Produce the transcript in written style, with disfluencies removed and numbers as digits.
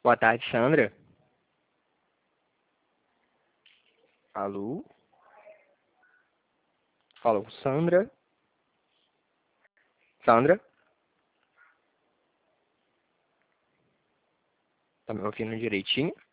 Boa tarde, Sandra. Alô? Falou, Sandra? Sandra? Tá me ouvindo direitinho?